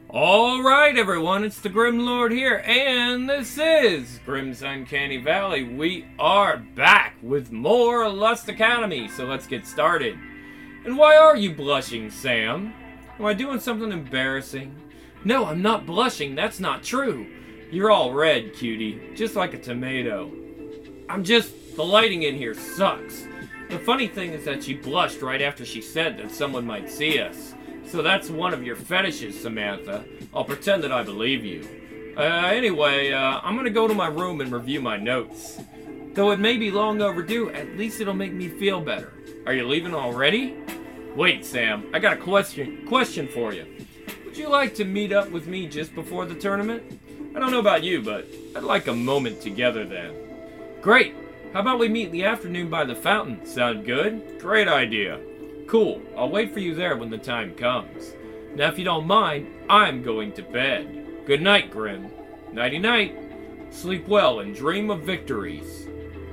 Alright everyone, it's the Grim Lord here, and this is Grim's Uncanny Valley. We are back with more Lust Academy, so let's get started. And why are you blushing, Sam? Am I doing something embarrassing? No, I'm not blushing, that's not true. You're all red, cutie, just like a tomato. The lighting in here sucks. The funny thing is that she blushed right after she said that someone might see us. So that's one of your fetishes, Samantha. I'll pretend that I believe you. Anyway, I'm gonna go to my room and review my notes. Though it may be long overdue, at least it'll make me feel better. Are you leaving already? Wait, Sam, I got a question for you. Would you like to meet up with me just before the tournament? I don't know about you, but I'd like a moment together then. Great! How about we meet in the afternoon by the fountain? Sound good? Great idea. Cool, I'll wait for you there when the time comes. Now if you don't mind, I'm going to bed. Good night, Grim. Nighty-night. Sleep well and dream of victories.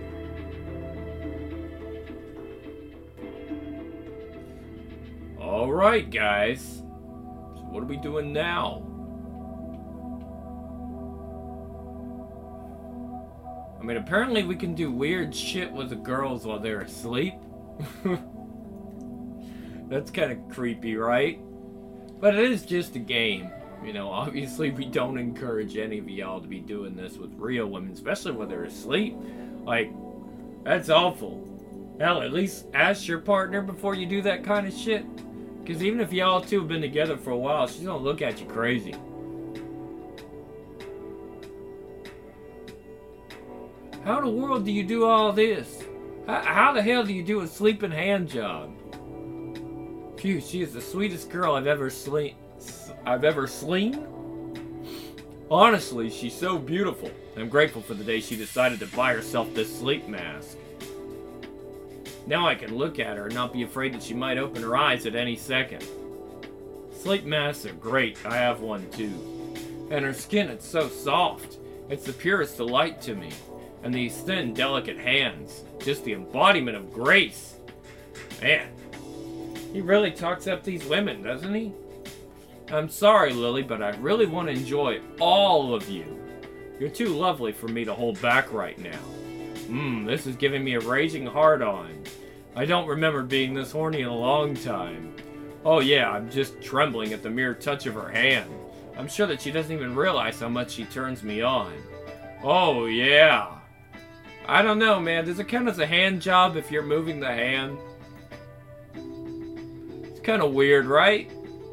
Alright, guys. So what are we doing now? I mean, apparently we can do weird shit with the girls while they're asleep. That's kind of creepy, right? But it is just a game. You know, obviously we don't encourage any of y'all to be doing this with real women, especially when they're asleep. Like, that's awful. Hell, at least ask your partner before you do that kind of shit. Because even if y'all two have been together for a while, she's gonna look at you crazy. How in the world do you do all this? How the hell do you do a sleeping hand job? Phew, she is the sweetest girl I've ever seen. Honestly, she's so beautiful. I'm grateful for the day she decided to buy herself this sleep mask. Now I can look at her and not be afraid that she might open her eyes at any second. Sleep masks are great. I have one too. And her skin, it's so soft. It's the purest delight to me. And these thin, delicate hands. Just the embodiment of grace. Man. He really talks up these women, doesn't he? I'm sorry, Lily, but I really want to enjoy all of you. You're too lovely for me to hold back right now. This is giving me a raging hard-on. I don't remember being this horny in a long time. Oh yeah, I'm just trembling at the mere touch of her hand. I'm sure that she doesn't even realize how much she turns me on. Oh yeah. I don't know, man. Does it count as a hand job if you're moving the hand? Kind of weird, right?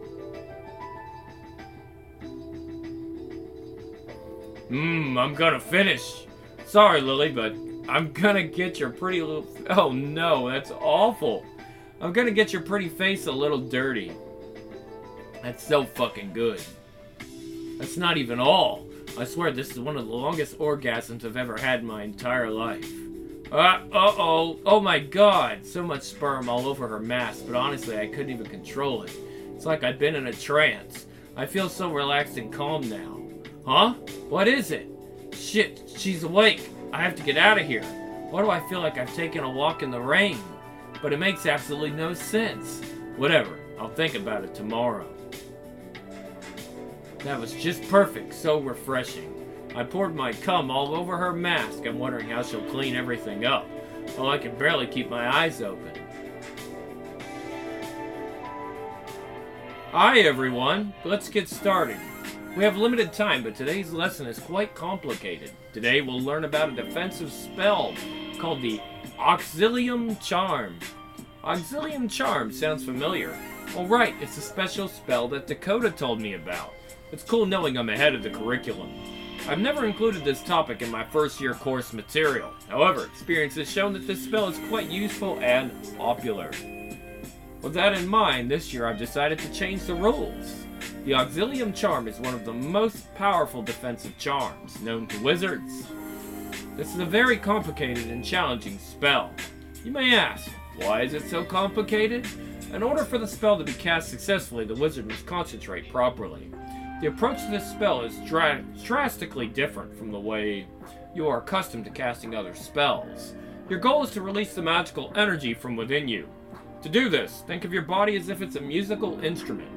I'm gonna finish. Sorry, Lily, but I'm gonna get your pretty little... Oh no, that's awful. I'm gonna get your pretty face a little dirty. That's so fucking good. That's not even all. I swear this is one of the longest orgasms I've ever had in my entire life. Oh my god, so much sperm all over her mask, but honestly I couldn't even control it. It's like I'd been in a trance. I feel so relaxed and calm now. Huh? What is it? Shit, she's awake. I have to get out of here. Why do I feel like I've taken a walk in the rain? But it makes absolutely no sense. Whatever, I'll think about it tomorrow. That was just perfect, so refreshing. I poured my cum all over her mask. I'm wondering how she'll clean everything up. Well, I can barely keep my eyes open. Hi, everyone. Let's get started. We have limited time, but today's lesson is quite complicated. Today, we'll learn about a defensive spell called the Auxilium Charm. Auxilium Charm sounds familiar. Well, right, it's a special spell that Dakota told me about. It's cool knowing I'm ahead of the curriculum. I've never included this topic in my first year course material. However, experience has shown that this spell is quite useful and popular. With that in mind, this year I've decided to change the rules. The Auxilium Charm is one of the most powerful defensive charms known to wizards. This is a very complicated and challenging spell. You may ask, why is it so complicated? In order for the spell to be cast successfully, the wizard must concentrate properly. The approach to this spell is drastically different from the way you are accustomed to casting other spells. Your goal is to release the magical energy from within you. To do this, think of your body as if it's a musical instrument.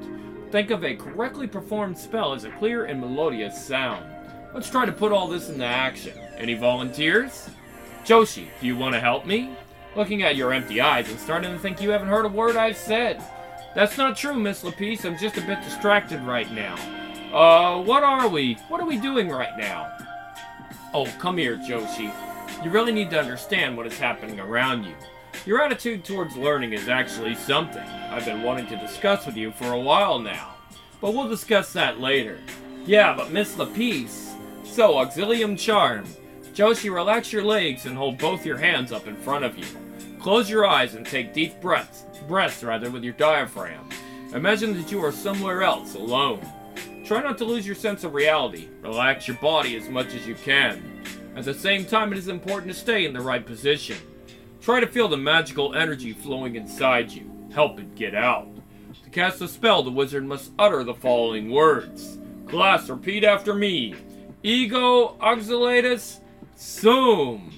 Think of a correctly performed spell as a clear and melodious sound. Let's try to put all this into action. Any volunteers? Joshi, do you want to help me? Looking at your empty eyes and starting to think you haven't heard a word I've said. That's not true, Miss Lapice. I'm just a bit distracted right now. What are we? What are we doing right now? Oh, come here, Joshi. You really need to understand what is happening around you. Your attitude towards learning is actually something I've been wanting to discuss with you for a while now. But we'll discuss that later. Yeah, but Miss Lapice. So, Auxilium Charm. Joshi, relax your legs and hold both your hands up in front of you. Close your eyes and take deep breaths with your diaphragm. Imagine that you are somewhere else, alone. Try not to lose your sense of reality. Relax your body as much as you can. At the same time, it is important to stay in the right position. Try to feel the magical energy flowing inside you. Help it get out. To cast the spell, the wizard must utter the following words. Class, repeat after me. Ego Auxiliatus Sum.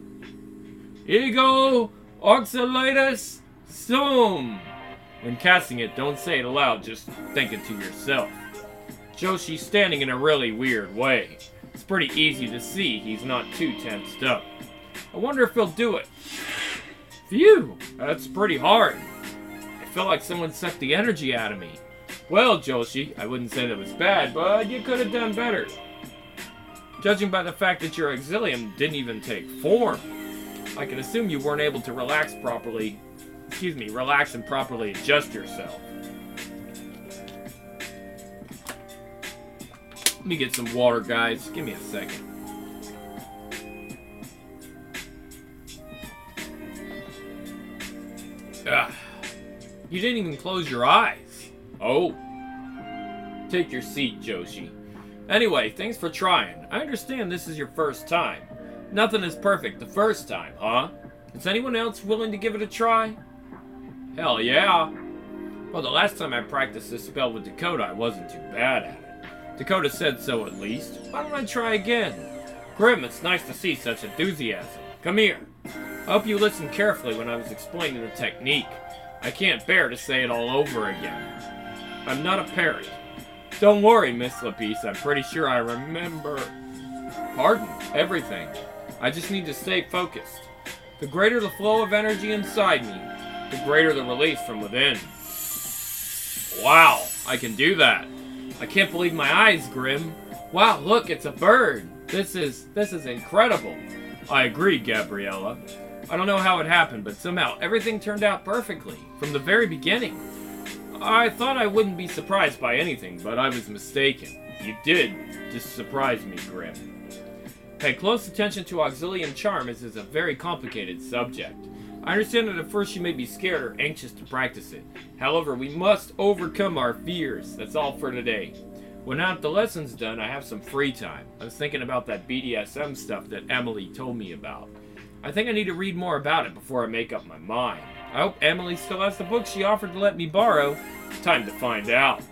Ego Auxiliatus Sum. When casting it, don't say it aloud, just think it to yourself. Joshi's standing in a really weird way. It's pretty easy to see he's not too tensed up. I wonder if he'll do it. Phew, that's pretty hard. I feel like someone sucked the energy out of me. Well, Joshi, I wouldn't say that was bad, but you could have done better. Judging by the fact that your auxilium didn't even take form, I can assume you weren't able to relax and properly adjust yourself. Let me get some water, guys. Give me a second. Ugh. You didn't even close your eyes. Oh. Take your seat, Joshi. Anyway, thanks for trying. I understand this is your first time. Nothing is perfect the first time, huh? Is anyone else willing to give it a try? Hell yeah. Well, the last time I practiced this spell with Dakota, I wasn't too bad at it. Dakota said so at least. Why don't I try again? Grim, it's nice to see such enthusiasm. Come here. I hope you listened carefully when I was explaining the technique. I can't bear to say it all over again. I'm not a parrot. Don't worry, Miss Lapice. I'm pretty sure I remember... Pardon? Everything. I just need to stay focused. The greater the flow of energy inside me, the greater the release from within. Wow, I can do that. I can't believe my eyes, Grim. Wow, look, it's a bird. This is incredible. I agree, Gabriella. I don't know how it happened, but somehow everything turned out perfectly, from the very beginning. I thought I wouldn't be surprised by anything, but I was mistaken. You did just surprise me, Grim. Pay close attention to Auxilium Charm, as it's a very complicated subject. I understand that at first you may be scared or anxious to practice it. However, we must overcome our fears. That's all for today. When the lesson's done, I have some free time. I was thinking about that BDSM stuff that Emily told me about. I think I need to read more about it before I make up my mind. I hope Emily still has the book she offered to let me borrow. Time to find out.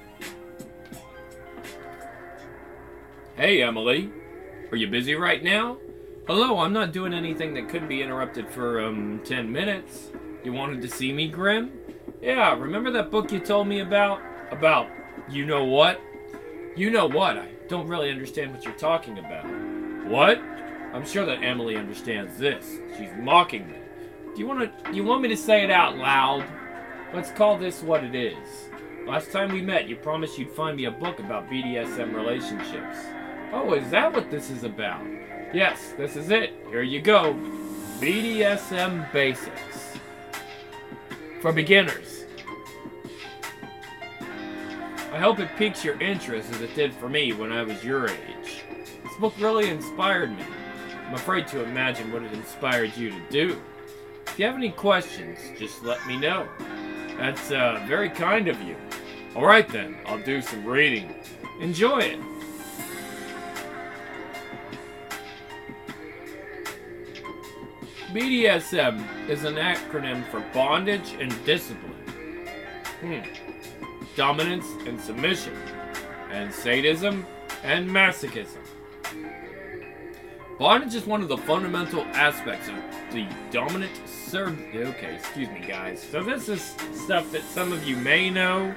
Hey, Emily. Are you busy right now? Hello, I'm not doing anything that couldn't be interrupted for, 10 minutes. You wanted to see me, Grim? Yeah, remember that book you told me about? About, you know what? You know what? I don't really understand what you're talking about. What? I'm sure that Emily understands this. She's mocking me. Do you want me to say it out loud? Let's call this what it is. Last time we met, you promised you'd find me a book about BDSM relationships. Oh, is that what this is about? Yes, this is it. Here you go. BDSM Basics. For beginners. I hope it piques your interest as it did for me when I was your age. This book really inspired me. I'm afraid to imagine what it inspired you to do. If you have any questions, just let me know. That's very kind of you. Alright then, I'll do some reading. Enjoy it. BDSM is an acronym for bondage and discipline, dominance and submission, and sadism and masochism. Bondage is one of the fundamental aspects of the dominant Okay, excuse me guys. So this is stuff that some of you may know,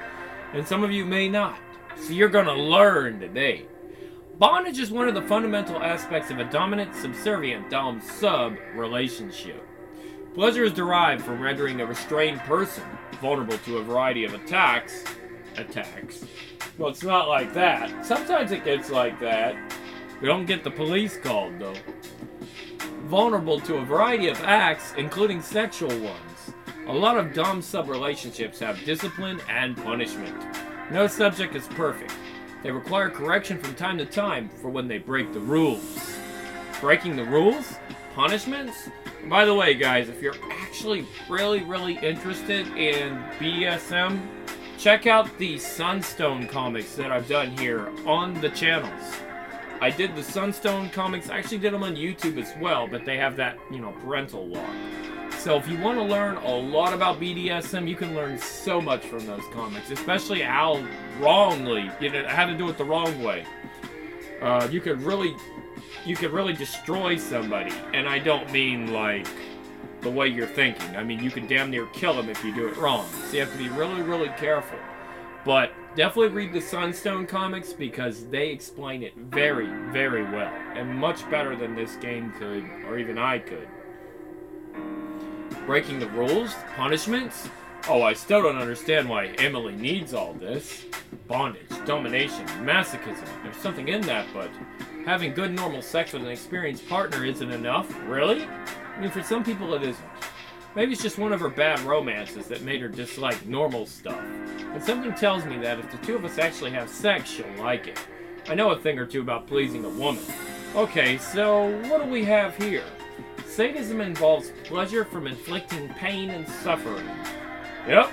and some of you may not. So you're gonna learn today. Bondage is one of the fundamental aspects of a dominant, subservient, dom-sub relationship. Pleasure is derived from rendering a restrained person vulnerable to a variety of attacks. Well, it's not like that. Sometimes it gets like that. We don't get the police called, though. Vulnerable to a variety of acts, including sexual ones. A lot of dom-sub relationships have discipline and punishment. No subject is perfect. They require correction from time to time for when they break the rules. Breaking the rules? Punishments? And by the way, guys, if you're actually really interested in BDSM, check out the Sunstone comics that I've done here on the channels. I did the Sunstone comics, I actually did them on YouTube as well, but they have that, parental lock. So if you want to learn a lot about BDSM, you can learn so much from those comics, especially how wrongly, how to do it the wrong way. You could really destroy somebody, and I don't mean like the way you're thinking. I mean, you could damn near kill them if you do it wrong. So you have to be really careful. But definitely read the Sunstone comics because they explain it very well, and much better than this game could, or even I could. Breaking the rules? Punishments? Oh, I still don't understand why Emily needs all this. Bondage, domination, masochism. There's something in that, but having good normal sex with an experienced partner isn't enough? Really? I mean, for some people it isn't. Maybe it's just one of her bad romances that made her dislike normal stuff. But something tells me that if the two of us actually have sex, she'll like it. I know a thing or two about pleasing a woman. Okay, so what do we have here? Sadism involves pleasure from inflicting pain and suffering. Yep.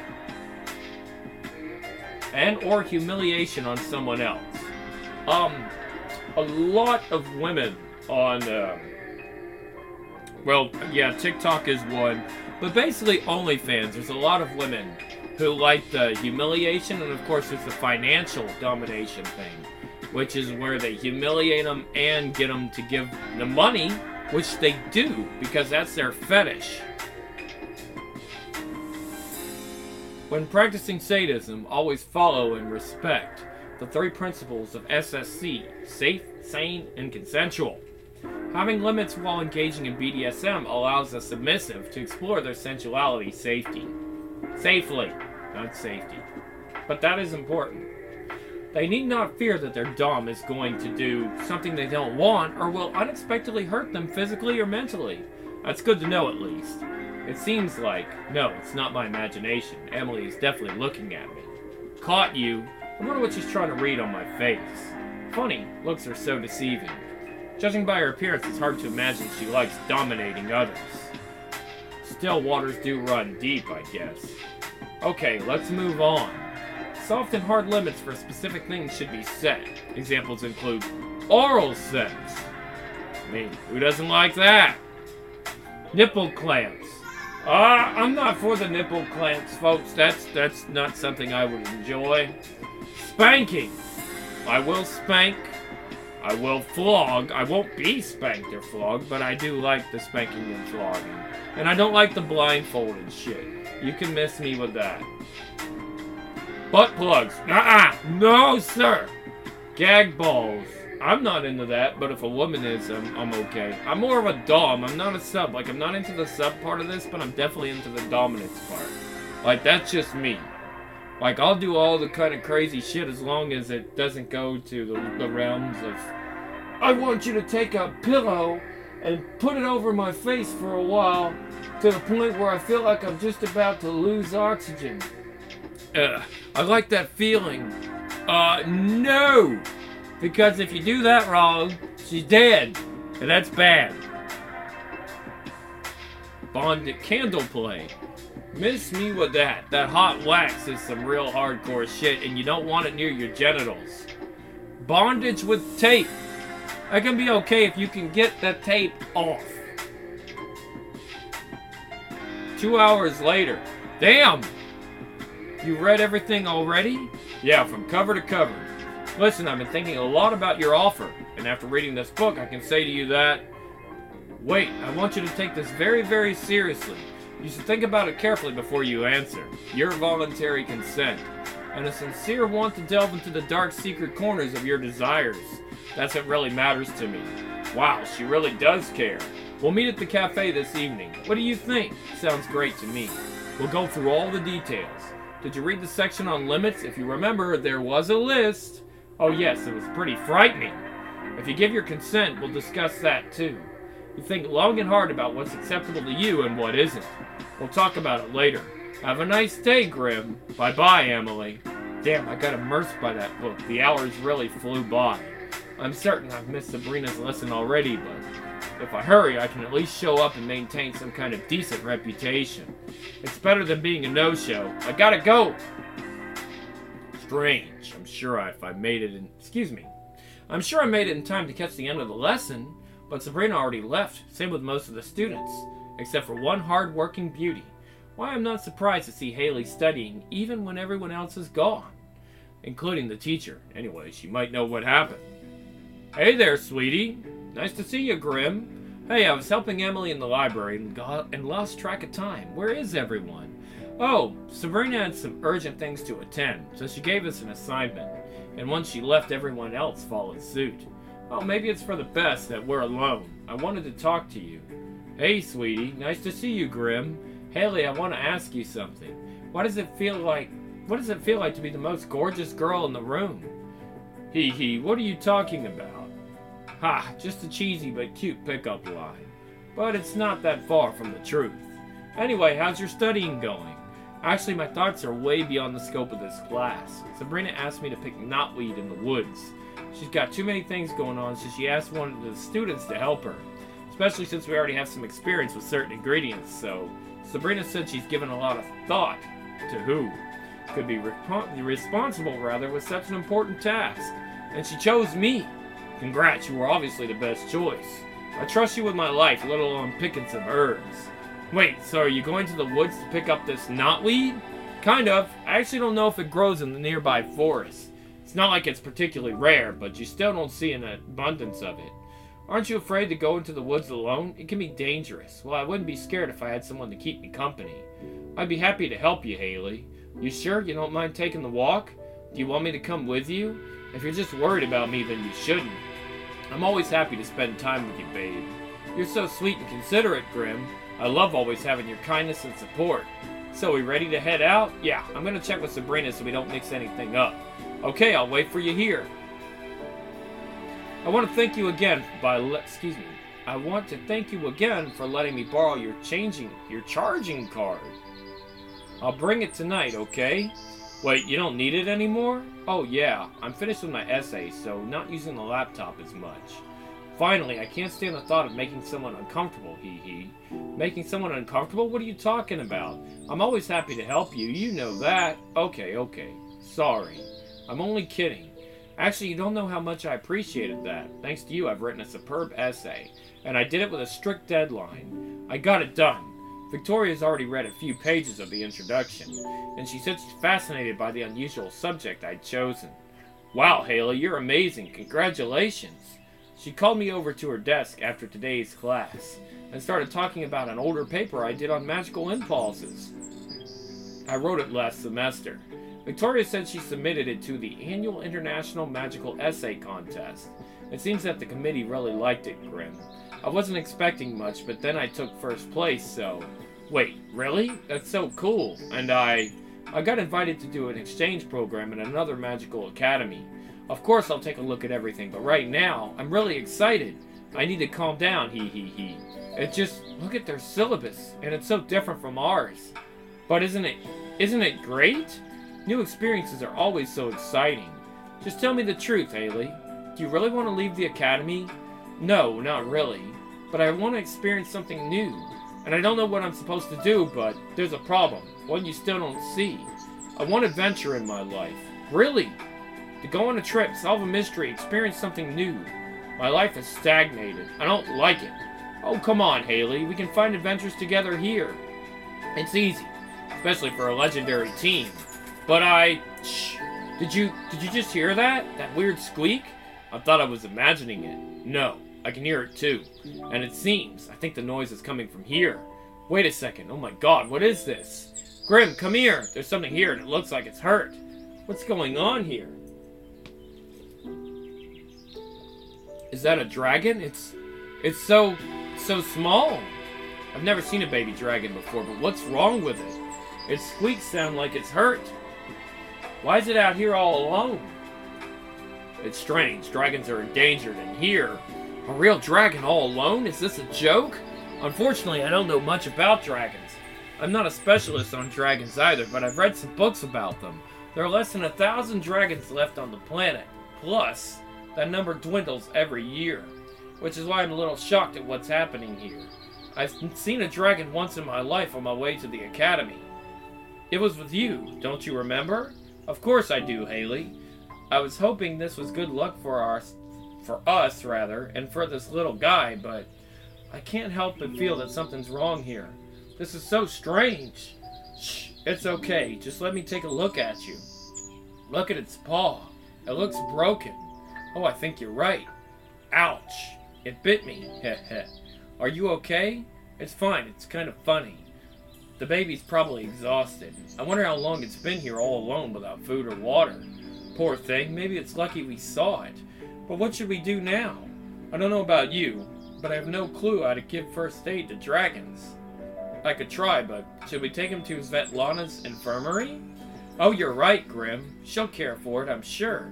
And or humiliation on someone else. A lot of women on, TikTok is one, but basically OnlyFans, there's a lot of women who like the humiliation, and of course there's the financial domination thing, which is where they humiliate them and get them to give the money, which they do, because that's their fetish. When practicing sadism, always follow and respect the 3 principles of SSC: safe, sane, and consensual. Having limits while engaging in BDSM allows the submissive to explore their sensuality safely, not safety. But that is important. They need not fear that their dom is going to do something they don't want or will unexpectedly hurt them physically or mentally. That's good to know at least. It seems like, no, it's not my imagination. Emily is definitely looking at me. Caught you. I wonder what she's trying to read on my face. Funny, looks are so deceiving. Judging by her appearance, it's hard to imagine she likes dominating others. Still, waters do run deep, I guess. Okay, let's move on. Soft and hard limits for specific things should be set. Examples include oral sex. I mean, who doesn't like that? Nipple clamps. I'm not for the nipple clamps, folks. That's not something I would enjoy. Spanking. I will spank. I will flog. I won't be spanked or flogged, but I do like the spanking and flogging. And I don't like the blindfolded shit. You can miss me with that. Butt plugs. No, sir. Gag balls. I'm not into that, but if a woman is, I'm okay. I'm more of a dom. I'm not a sub. Like, I'm not into the sub part of this, but I'm definitely into the dominance part. Like, that's just me. Like, I'll do all the kind of crazy shit as long as it doesn't go to the realms of, I want you to take a pillow and put it over my face for a while to the point where I feel like I'm just about to lose oxygen. I like that feeling. No! Because if you do that wrong, she's dead. And that's bad. Bonded candle play. Miss me with that. That hot wax is some real hardcore shit, and you don't want it near your genitals. Bondage with tape. That can be okay if you can get that tape off. 2 hours later. Damn! You read everything already? Yeah, from cover to cover. Listen, I've been thinking a lot about your offer, and after reading this book, I can say to you that, wait, I want you to take this very, very seriously. You should think about it carefully before you answer. Your voluntary consent. and a sincere want to delve into the dark secret corners of your desires. That's what really matters to me. Wow, she really does care. We'll meet at the cafe this evening. What do you think? Sounds great to me. We'll go through all the details. Did you read the section on limits? If you remember, there was a list. Oh yes, it was pretty frightening. If you give your consent, we'll discuss that too. You think long and hard about what's acceptable to you and what isn't. We'll talk about it later. Have a nice day, Grim. Bye-bye, Emily. Damn, I got immersed by that book. The hours really flew by. I'm certain I've missed Sabrina's lesson already, but if I hurry, I can at least show up and maintain some kind of decent reputation. It's better than being a no-show. I gotta go! Strange. I'm sure I made it in... Excuse me. I'm sure I made it in time to catch the end of the lesson, but Sabrina already left. Same with most of the students, except for one hard-working beauty. Why, I'm not surprised to see Haley studying even when everyone else is gone, including the teacher. Anyway, she might know what happened. Hey there, sweetie. Nice to see you, Grim. Hey, I was helping Emily in the library and lost track of time. Where is everyone? Oh, Sabrina had some urgent things to attend, so she gave us an assignment. And once she left, everyone else followed suit. Oh, maybe it's for the best that we're alone. I wanted to talk to you. Hey, sweetie. Nice to see you, Grim. Haley, I want to ask you something. What does it feel like to be the most gorgeous girl in the room? Hee hee, what are you talking about? Ha, just a cheesy but cute pickup line. But it's not that far from the truth. Anyway, how's your studying going? Actually, my thoughts are way beyond the scope of this class. Sabrina asked me to pick knotweed in the woods. She's got too many things going on, so she asked one of the students to help her. Especially since we already have some experience with certain ingredients, so Sabrina said she's given a lot of thought to who could be responsible with such an important task. And she chose me. Congrats, you were obviously the best choice. I trust you with my life, let alone picking some herbs. Wait, so are you going to the woods to pick up this knotweed? Kind of. I actually don't know if it grows in the nearby forest. It's not like it's particularly rare, but you still don't see an abundance of it. Aren't you afraid to go into the woods alone? It can be dangerous. Well, I wouldn't be scared if I had someone to keep me company. I'd be happy to help you, Haley. You sure you don't mind taking the walk? Do you want me to come with you? If you're just worried about me, then you shouldn't. I'm always happy to spend time with you, babe. You're so sweet and considerate, Grim. I love always having your kindness and support. So, we ready to head out? Yeah, I'm gonna check with Sabrina so we don't mix anything up. Okay, I'll wait for you here. I want to thank you again I want to thank you again for letting me borrow your charging card. I'll bring it tonight, okay? Wait, you don't need it anymore? Oh yeah, I'm finished with my essay, so not using the laptop as much. Finally, I can't stand the thought of making someone uncomfortable, hee hee. Making someone uncomfortable? What are you talking about? I'm always happy to help you, you know that. Okay. Sorry. I'm only kidding. Actually, you don't know how much I appreciated that. Thanks to you, I've written a superb essay, and I did it with a strict deadline. I got it done. Victoria's already read a few pages of the introduction, and she said she's fascinated by the unusual subject I'd chosen. Wow, Haley, you're amazing. Congratulations. She called me over to her desk after today's class, and started talking about an older paper I did on magical impulses. I wrote it last semester. Victoria said she submitted it to the annual International Magical Essay Contest. It seems that the committee really liked it, Grim. I wasn't expecting much, but then I took first place, so... Wait, really? That's so cool. And I got invited to do an exchange program at another magical academy. Of course I'll take a look at everything, but right now, I'm really excited. I need to calm down, hee hee hee. It just, look at their syllabus, and it's so different from ours. But isn't it great? New experiences are always so exciting. Just tell me the truth, Haley. Do you really want to leave the academy? No, not really. But I want to experience something new. And I don't know what I'm supposed to do, but there's a problem. One you still don't see. I want adventure in my life. Really? To go on a trip, solve a mystery, experience something new. My life is stagnated. I don't like it. Oh, come on, Haley. We can find adventures together here. It's easy. Especially for a legendary team. But Shh. Did you just hear that? That weird squeak? I thought I was imagining it. No, I can hear it too. And it seems, I think the noise is coming from here. Wait a second. Oh my god, what is this? Grim, come here. There's something here and it looks like it's hurt. What's going on here? Is that a dragon? It's so small. I've never seen a baby dragon before, but what's wrong with it? Its squeaks sound like it's hurt. Why is it out here all alone? It's strange. Dragons are endangered, and here, a real dragon all alone? Is this a joke? Unfortunately, I don't know much about dragons. I'm not a specialist on dragons either, but I've read some books about them. There are less than 1,000 dragons left on the planet. Plus, that number dwindles every year, which is why I'm a little shocked at what's happening here. I've seen a dragon once in my life on my way to the academy. It was with you, don't you remember? Of course I do, Haley. I was hoping this was good luck for us, and for this little guy, but I can't help but feel that something's wrong here. This is so strange. Shh, it's okay. Just let me take a look at you. Look at its paw. It looks broken. Oh, I think you're right. Ouch. It bit me. Heh. Are you okay? It's fine. It's kind of funny. The baby's probably exhausted. I wonder how long it's been here all alone without food or water. Poor thing. Maybe it's lucky we saw it. But what should we do now? I don't know about you, but I have no clue how to give first aid to dragons. I could try, but should we take him to Svetlana's infirmary? Oh, you're right, Grim. She'll care for it, I'm sure.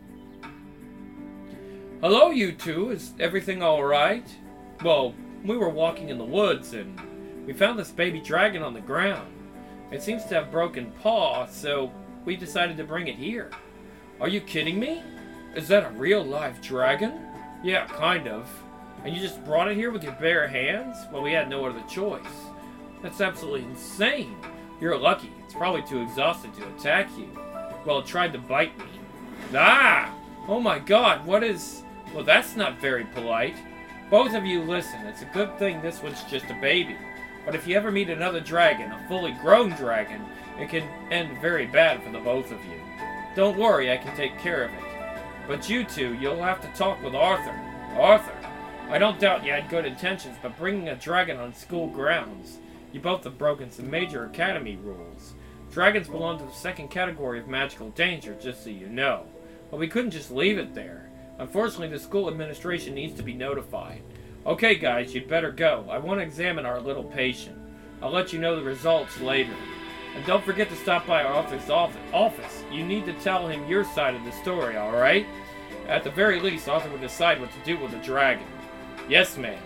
Hello, you two. Is everything alright? Well, we were walking in the woods, and we found this baby dragon on the ground. It seems to have broken paw, so we decided to bring it here. Are you kidding me? Is that a real live dragon? Yeah, kind of. And you just brought it here with your bare hands? Well, we had no other choice. That's absolutely insane. You're lucky. It's probably too exhausted to attack you. Well, it tried to bite me. Ah! Oh my god, what is... Well, that's not very polite. Both of you listen. It's a good thing this one's just a baby. But if you ever meet another dragon, a fully grown dragon, it can end very bad for the both of you. Don't worry, I can take care of it. But you two, you'll have to talk with Arthur. Arthur? I don't doubt you had good intentions, but bringing a dragon on school grounds... You both have broken some major academy rules. Dragons belong to the second category of magical danger, just so you know. But we couldn't just leave it there. Unfortunately, the school administration needs to be notified. Okay, guys, you'd better go. I want to examine our little patient. I'll let you know the results later. And don't forget to stop by our author's office. You need to tell him your side of the story, alright? At the very least, Arthur will decide what to do with the dragon. Yes, ma'am.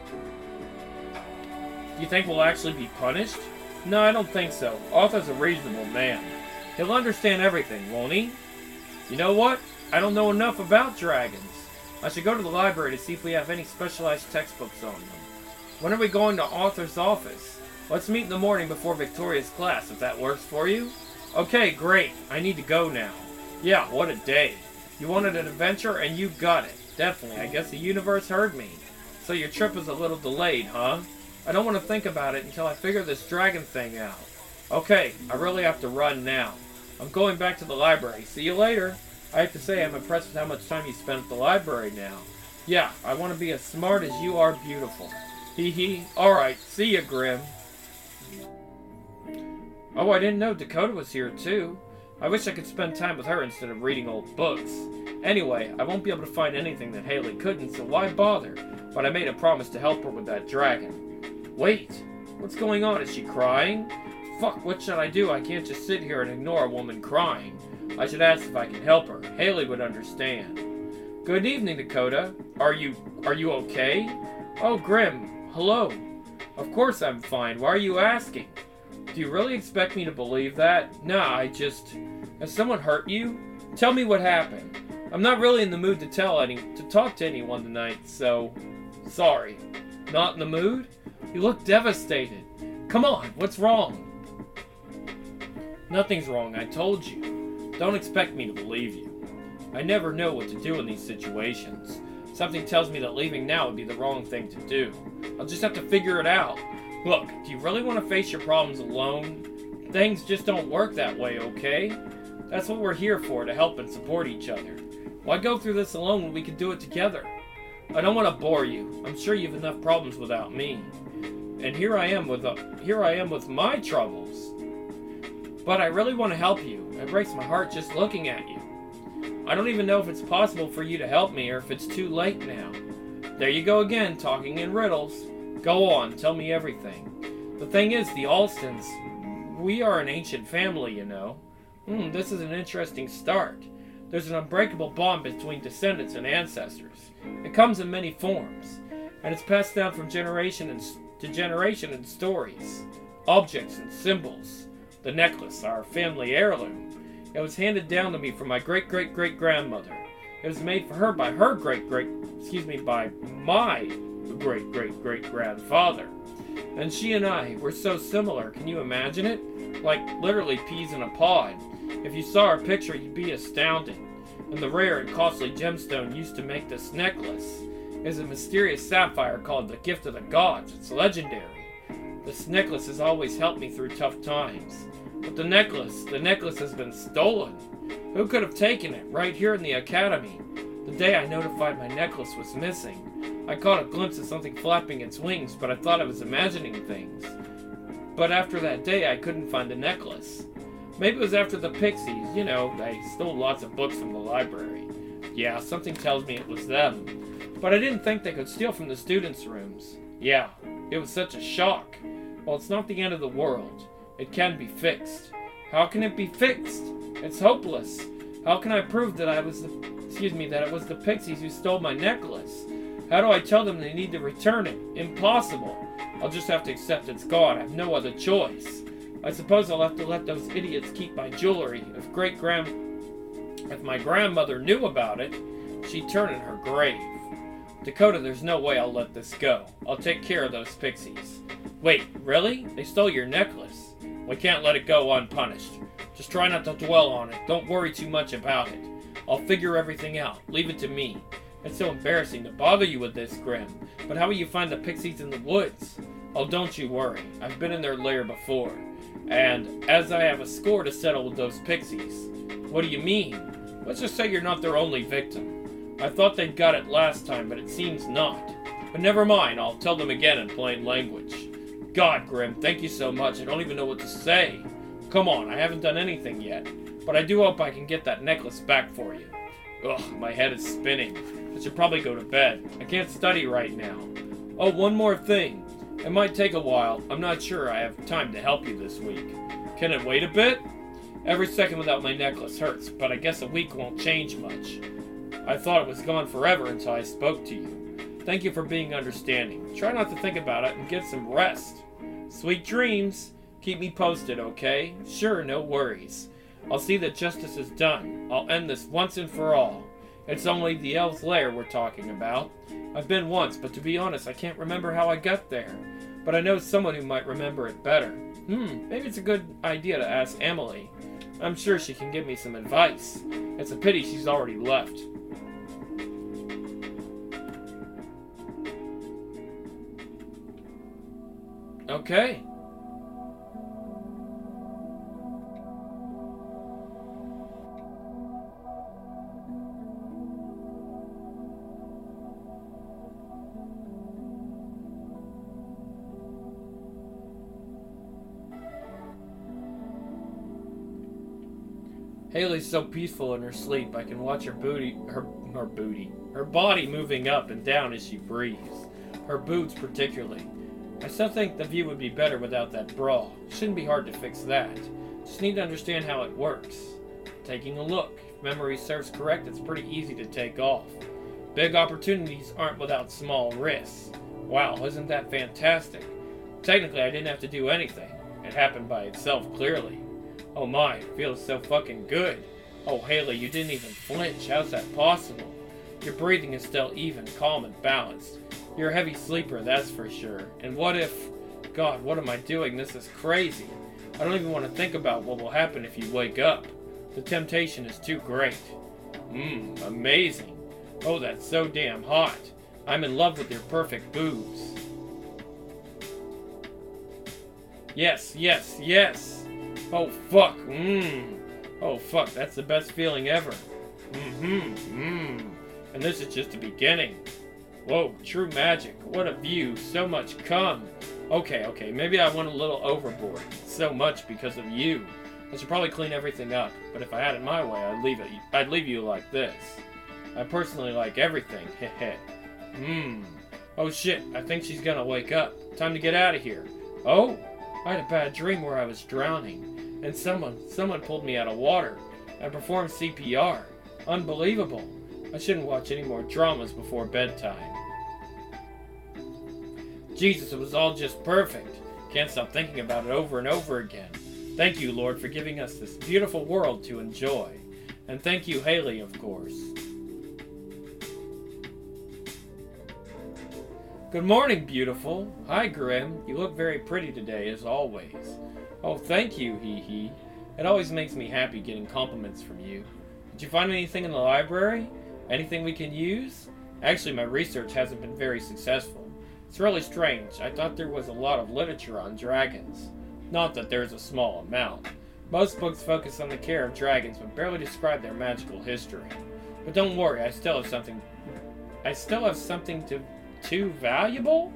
You think we'll actually be punished? No, I don't think so. Arthur's a reasonable man. He'll understand everything, won't he? You know what? I don't know enough about dragons. I should go to the library to see if we have any specialized textbooks on them. When are we going to Arthur's office? Let's meet in the morning before Victoria's class, if that works for you. Okay, great. I need to go now. Yeah, what a day. You wanted an adventure, and you got it. Definitely. I guess the universe heard me. So your trip is a little delayed, huh? I don't want to think about it until I figure this dragon thing out. Okay, I really have to run now. I'm going back to the library. See you later. I have to say I'm impressed with how much time you spent at the library now. Yeah, I want to be as smart as you are beautiful. Hee hee. Alright, see ya, Grim. Oh, I didn't know Dakota was here too. I wish I could spend time with her instead of reading old books. Anyway, I won't be able to find anything that Haley couldn't, so why bother? But I made a promise to help her with that dragon. Wait, what's going on? Is she crying? Fuck, what should I do? I can't just sit here and ignore a woman crying. I should ask if I can help her. Haley would understand. Good evening, Dakota. Are you okay? Oh, Grim, hello. Of course I'm fine. Why are you asking? Do you really expect me to believe that? Nah, Has someone hurt you? Tell me what happened. I'm not really in the mood to talk to anyone tonight, so... Sorry. Not in the mood? You look devastated. Come on, what's wrong? Nothing's wrong, I told you. Don't expect me to believe you. I never know what to do in these situations. Something tells me that leaving now would be the wrong thing to do. I'll just have to figure it out. Look, do you really want to face your problems alone? Things just don't work that way, okay? That's what we're here for, to help and support each other. Why go through this alone when we can do it together? I don't want to bore you. I'm sure you have enough problems without me. And here I am with my troubles. But I really want to help you. It breaks my heart just looking at you. I don't even know if it's possible for you to help me or if it's too late now. There you go again, talking in riddles. Go on, tell me everything. The thing is, the Alstons, we are an ancient family, you know. This is an interesting start. There's an unbreakable bond between descendants and ancestors. It comes in many forms, and it's passed down from generation to generation in stories, objects, and symbols. The necklace, our family heirloom. It was handed down to me from my great-great-great-grandmother. It was made for her by by my great-great-great-grandfather. And she and I were so similar, can you imagine it? Like literally peas in a pod. If you saw her picture, you'd be astounded. And the rare and costly gemstone used to make this necklace is a mysterious sapphire called the Gift of the Gods. It's legendary. This necklace has always helped me through tough times. But the necklace has been stolen. Who could have taken it right here in the academy? The day I notified my necklace was missing. I caught a glimpse of something flapping its wings, but I thought I was imagining things. But after that day, I couldn't find the necklace. Maybe it was after the Pixies, you know, they stole lots of books from the library. Yeah, something tells me it was them. But I didn't think they could steal from the students' rooms. Yeah, it was such a shock. Well, it's not the end of the world. It can be fixed. How can it be fixed? It's hopeless. How can I prove that it was the Pixies who stole my necklace? How do I tell them they need to return it? Impossible. I'll just have to accept it's gone. I have no other choice. I suppose I'll have to let those idiots keep my jewelry. If my grandmother knew about it, she'd turn in her grave. Dakota, there's no way I'll let this go. I'll take care of those Pixies. Wait, really? They stole your necklace? We can't let it go unpunished. Just try not to dwell on it. Don't worry too much about it. I'll figure everything out. Leave it to me. It's so embarrassing to bother you with this, Grim. But how will you find the Pixies in the woods? Oh, don't you worry. I've been in their lair before. And as I have a score to settle with those Pixies. What do you mean? Let's just say you're not their only victim. I thought they'd got it last time, but it seems not. But never mind. I'll tell them again in plain language. God, Grim, thank you so much. I don't even know what to say. Come on, I haven't done anything yet. But I do hope I can get that necklace back for you. Ugh, my head is spinning. I should probably go to bed. I can't study right now. Oh, one more thing. It might take a while. I'm not sure I have time to help you this week. Can it wait a bit? Every second without my necklace hurts, but I guess a week won't change much. I thought it was gone forever until I spoke to you. Thank you for being understanding. Try not to think about it and get some rest. Sweet dreams. Keep me posted, okay? Sure, no worries. I'll see that justice is done. I'll end this once and for all. It's only the Elves' Lair we're talking about. I've been once, but to be honest, I can't remember how I got there. But I know someone who might remember it better. Maybe it's a good idea to ask Emily. I'm sure she can give me some advice. It's a pity she's already left. Okay. Haley's so peaceful in her sleep, I can watch her body moving up and down as she breathes. Her boobs particularly. I still think the view would be better without that bra. Shouldn't be hard to fix that. Just need to understand how it works. Taking a look. If memory serves correct, it's pretty easy to take off. Big opportunities aren't without small risks. Wow, isn't that fantastic? Technically, I didn't have to do anything. It happened by itself, clearly. Oh my, it feels so fucking good. Oh Haley, you didn't even flinch. How's that possible? Your breathing is still even, calm, and balanced. You're a heavy sleeper, that's for sure. And what if... God, what am I doing? This is crazy. I don't even want to think about what will happen if you wake up. The temptation is too great. Amazing. Oh, that's so damn hot. I'm in love with your perfect boobs. Yes, yes, yes. Oh, fuck. Oh, fuck. That's the best feeling ever. And this is just the beginning. Whoa, true magic. What a view. So much cum. Okay. Maybe I went a little overboard. So much because of you. I should probably clean everything up, but if I had it my way, I'd leave you like this. I personally like everything, heh. Oh shit, I think she's gonna wake up. Time to get out of here. Oh, I had a bad dream where I was drowning, and someone pulled me out of water. I performed CPR. Unbelievable. I shouldn't watch any more dramas before bedtime. Jesus, it was all just perfect. Can't stop thinking about it over and over again. Thank you, Lord, for giving us this beautiful world to enjoy. And thank you, Haley, of course. Good morning, beautiful. Hi, Grim. You look very pretty today, as always. Oh, thank you, hee. It always makes me happy getting compliments from you. Did you find anything in the library? Anything we can use? Actually, my research hasn't been very successful. It's really strange. I thought there was a lot of literature on dragons. Not that there's a small amount. Most books focus on the care of dragons, but barely describe their magical history. But don't worry, I still have something too valuable?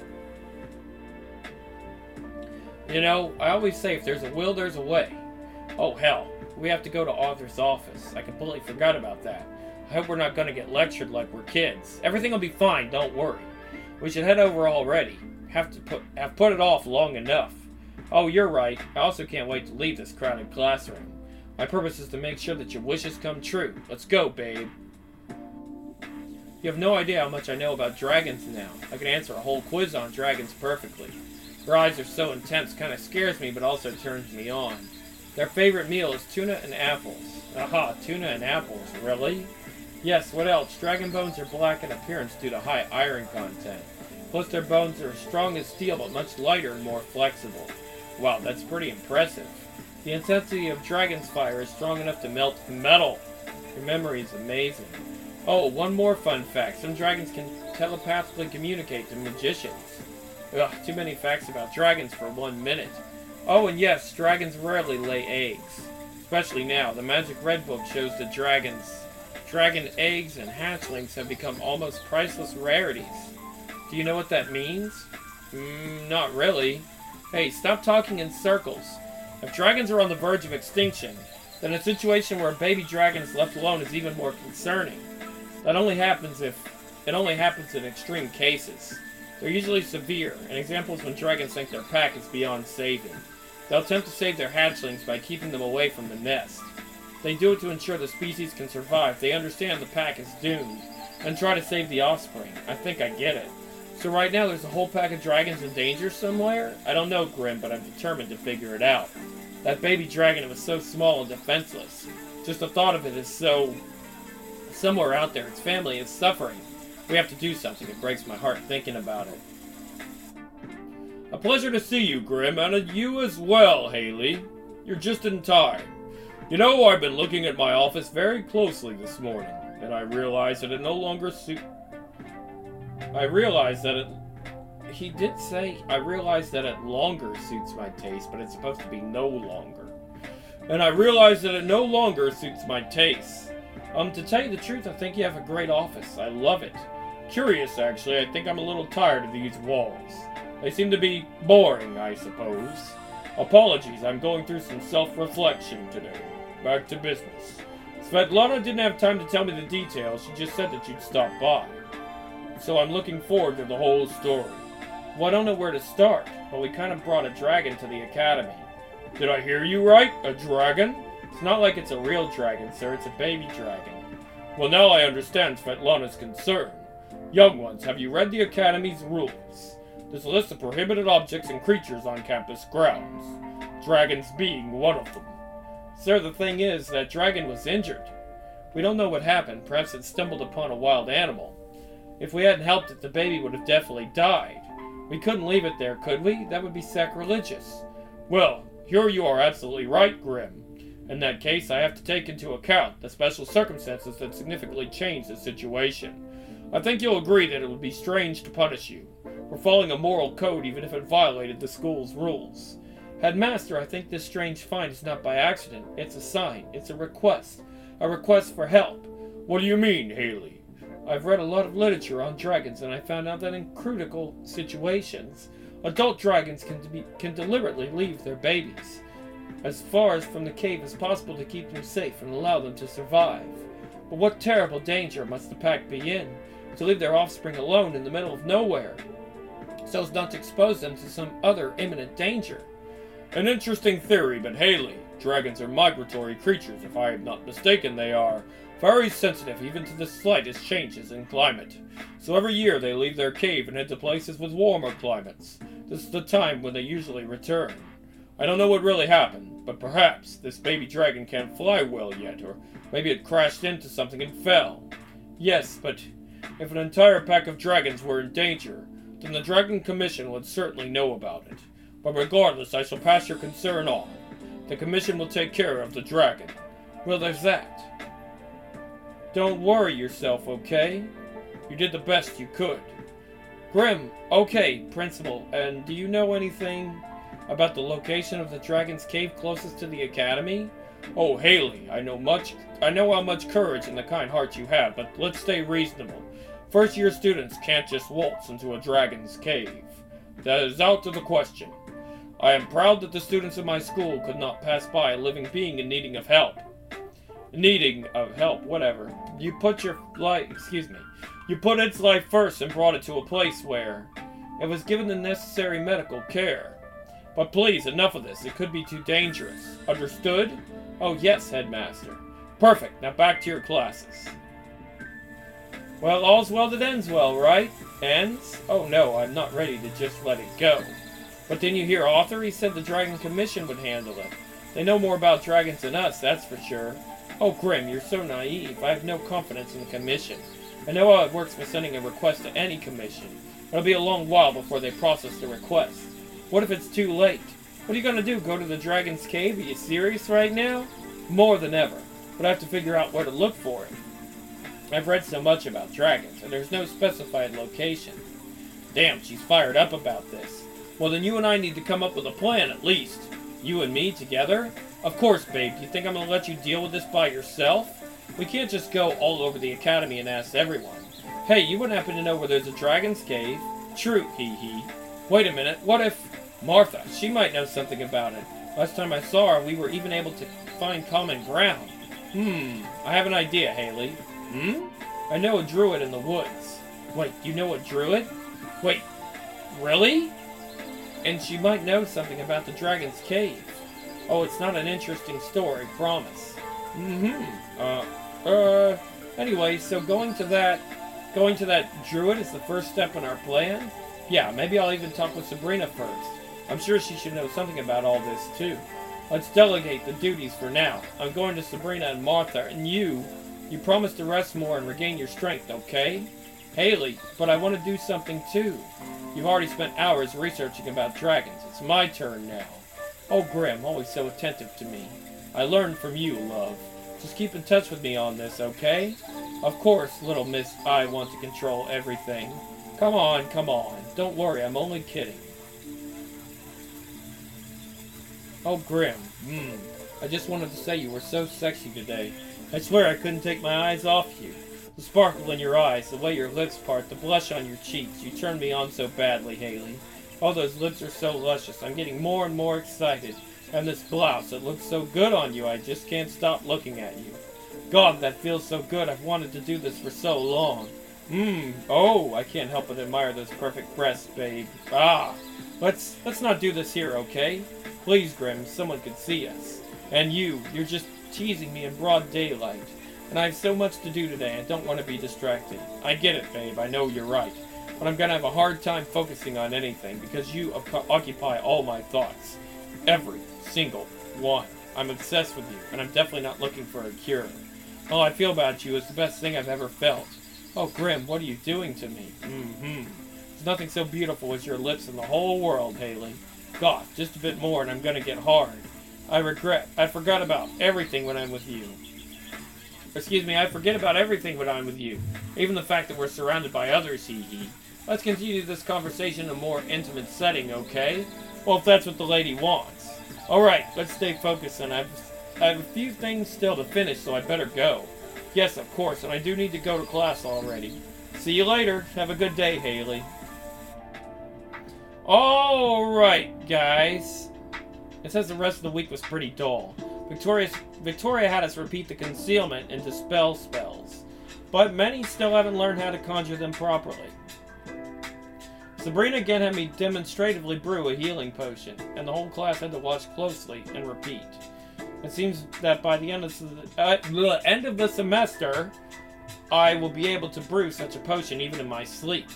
You know, I always say if there's a will, there's a way. Oh hell, we have to go to Arthur's office. I completely forgot about that. I hope we're not gonna get lectured like we're kids. Everything will be fine, don't worry. We should head over already. Have put it off long enough. Oh, you're right. I also can't wait to leave this crowded classroom. My purpose is to make sure that your wishes come true. Let's go, babe. You have no idea how much I know about dragons now. I can answer a whole quiz on dragons perfectly. Their eyes are so intense, kind of scares me, but also turns me on. Their favorite meal is tuna and apples. Aha, tuna and apples, really? Yes, what else? Dragon bones are black in appearance due to high iron content. Plus their bones are as strong as steel, but much lighter and more flexible. Wow, that's pretty impressive. The intensity of dragon's fire is strong enough to melt metal. Your memory is amazing. Oh, one more fun fact. Some dragons can telepathically communicate to magicians. Ugh, too many facts about dragons for 1 minute. Oh, and yes, dragons rarely lay eggs. Especially now. The Magic Red Book shows that dragon eggs and hatchlings have become almost priceless rarities. Do you know what that means? Not really. Hey, stop talking in circles. If dragons are on the verge of extinction, then a situation where a baby dragon is left alone is even more concerning. It only happens in extreme cases. They're usually severe. An example is when dragons think their pack is beyond saving. They'll attempt to save their hatchlings by keeping them away from the nest. They do it to ensure the species can survive. They understand the pack is doomed and try to save the offspring. I think I get it. So right now there's a whole pack of dragons in danger somewhere? I don't know, Grim, but I'm determined to figure it out. That baby dragon was so small and defenseless. Just the thought of it is so... Somewhere out there, its family is suffering. We have to do something. It breaks my heart thinking about it. A pleasure to see you, Grim, and you as well, Haley. You're just in time. You know, I've been looking at my office very closely this morning, and I realized that it no longer suits... I realized that it longer suits my taste, but it's supposed to be no longer. And I realized that it no longer suits my taste. To tell you the truth, I think you have a great office. I love it. Curious, actually. I think I'm a little tired of these walls. They seem to be boring, I suppose. Apologies, I'm going through some self-reflection today. Back to business. Svetlana didn't have time to tell me the details. She just said that you'd stop by. So I'm looking forward to the whole story. Well, I don't know where to start, but we kind of brought a dragon to the academy. Did I hear you right? A dragon? It's not like it's a real dragon, sir. It's a baby dragon. Well, now I understand Svetlana's concern. Young ones, have you read the Academy's rules? There's a list of prohibited objects and creatures on campus grounds. Dragons being one of them. Sir, the thing is, that dragon was injured. We don't know what happened. Perhaps it stumbled upon a wild animal. If we hadn't helped it, the baby would have definitely died. We couldn't leave it there, could we? That would be sacrilegious. Well, here you are absolutely right, Grim. In that case, I have to take into account the special circumstances that significantly change the situation. I think you'll agree that it would be strange to punish you for following a moral code even if it violated the school's rules. Headmaster, I think this strange find is not by accident. It's a sign. It's a request. A request for help. What do you mean, Haley? I've read a lot of literature on dragons, and I found out that in critical situations, adult dragons can deliberately leave their babies. as far as from the cave as possible to keep them safe and allow them to survive. But what terrible danger must the pack be in, to leave their offspring alone in the middle of nowhere, so as not to expose them to some other imminent danger? An interesting theory, but Haley, dragons are migratory creatures. If I am not mistaken, they are very sensitive even to the slightest changes in climate. So every year they leave their cave and head to places with warmer climates. This is the time when they usually return. I don't know what really happened, but perhaps this baby dragon can't fly well yet, or maybe it crashed into something and fell. Yes, but if an entire pack of dragons were in danger, then the Dragon Commission would certainly know about it. But regardless, I shall pass your concern on. The Commission will take care of the dragon. Well, there's that. Don't worry yourself, okay? You did the best you could. Grim, okay, Principal, and do you know anything about the location of the dragon's cave closest to the academy? Oh, Haley, I know how much courage and the kind heart you have, but let's stay reasonable. First-year students can't just waltz into a dragon's cave. That is out of the question. I am proud that the students of my school could not pass by a living being in needing of help. Whatever. You put its life first and brought it to a place where it was given the necessary medical care. But please, enough of this. It could be too dangerous. Understood? Oh yes, Headmaster. Perfect. Now back to your classes. Well, all's well that ends well, right? Ends? Oh no, I'm not ready to just let it go. But didn't you hear Arthur? He said the Dragon Commission would handle it. They know more about dragons than us, that's for sure. Oh, Grim, you're so naive. I have no confidence in the Commission. I know how it works by sending a request to any commission. It'll be a long while before they process the request. What if it's too late? What are you gonna do, go to the Dragon's Cave? Are you serious right now? More than ever. But I have to figure out where to look for it. I've read so much about dragons, and there's no specified location. Damn, she's fired up about this. Well, then you and I need to come up with a plan, at least. You and me together? Of course, babe. Do you think I'm gonna let you deal with this by yourself? We can't just go all over the academy and ask everyone. Hey, you wouldn't happen to know where there's a dragon's cave? True, hee. Wait a minute, what if... Martha, she might know something about it. Last time I saw her, we were even able to find common ground. I have an idea, Haley. I know a druid in the woods. Wait, you know a druid? Wait, really? And she might know something about the dragon's cave. Oh, it's not an interesting story, promise. Anyway, so going to that druid is the first step in our plan? Yeah, maybe I'll even talk with Sabrina first. I'm sure she should know something about all this, too. Let's delegate the duties for now. I'm going to Sabrina and Martha, and you promise to rest more and regain your strength, okay? Haley, but I want to do something, too. You've already spent hours researching about dragons. It's my turn now. Oh, Grim, always so attentive to me. I learned from you, love. Just keep in touch with me on this, okay? Of course, little miss, I want to control everything. Come on. Don't worry, I'm only kidding. Oh, Grim. I just wanted to say you were so sexy today. I swear I couldn't take my eyes off you. The sparkle in your eyes, the way your lips part, the blush on your cheeks. You turned me on so badly, Haley. Oh, those lips are so luscious. I'm getting more and more excited. And this blouse, it looks so good on you. I just can't stop looking at you. God, that feels so good. I've wanted to do this for so long. Oh, I can't help but admire those perfect breasts, babe. Let's not do this here, okay? Please, Grim, someone could see us. And you're just teasing me in broad daylight. And I have so much to do today, I don't want to be distracted. I get it, babe, I know you're right. But I'm gonna have a hard time focusing on anything, because you occupy all my thoughts. Every single one. I'm obsessed with you, and I'm definitely not looking for a cure. All I feel about you is the best thing I've ever felt. Oh, Grim, what are you doing to me? There's nothing so beautiful as your lips in the whole world, Haley. God, just a bit more and I'm gonna get hard. I forgot about everything when I'm with you. I forget about everything when I'm with you. Even the fact that we're surrounded by others, hee. Let's continue this conversation in a more intimate setting, okay? Well, if that's what the lady wants. Alright, let's stay focused, and I have a few things still to finish, so I better go. Yes, of course, and I do need to go to class already. See you later. Have a good day, Haley. Alright, guys. It says the rest of the week was pretty dull. Victoria had us repeat the concealment and dispel spells, but many still haven't learned how to conjure them properly. Sabrina again had me demonstratively brew a healing potion, and the whole class had to watch closely and repeat. It seems that by the end of the semester, I will be able to brew such a potion even in my sleep.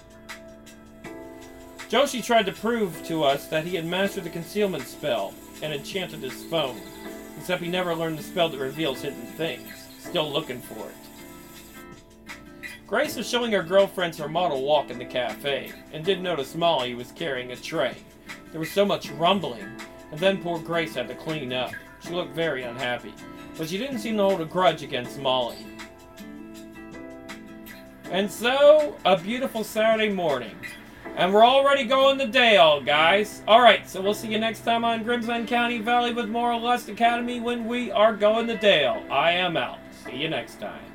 Joshi tried to prove to us that he had mastered the concealment spell and enchanted his phone, except he never learned the spell that reveals hidden things. Still looking for it. Grace was showing her girlfriends her model walk in the cafe, and did notice Molly was carrying a tray. There was so much rumbling, and then poor Grace had to clean up. She looked very unhappy, but she didn't seem to hold a grudge against Molly. And so, a beautiful Saturday morning. And we're already going to Dale, guys. Alright, so we'll see you next time on Grim's County Valley with more Lust Academy when we are going to Dale. I am out. See you next time.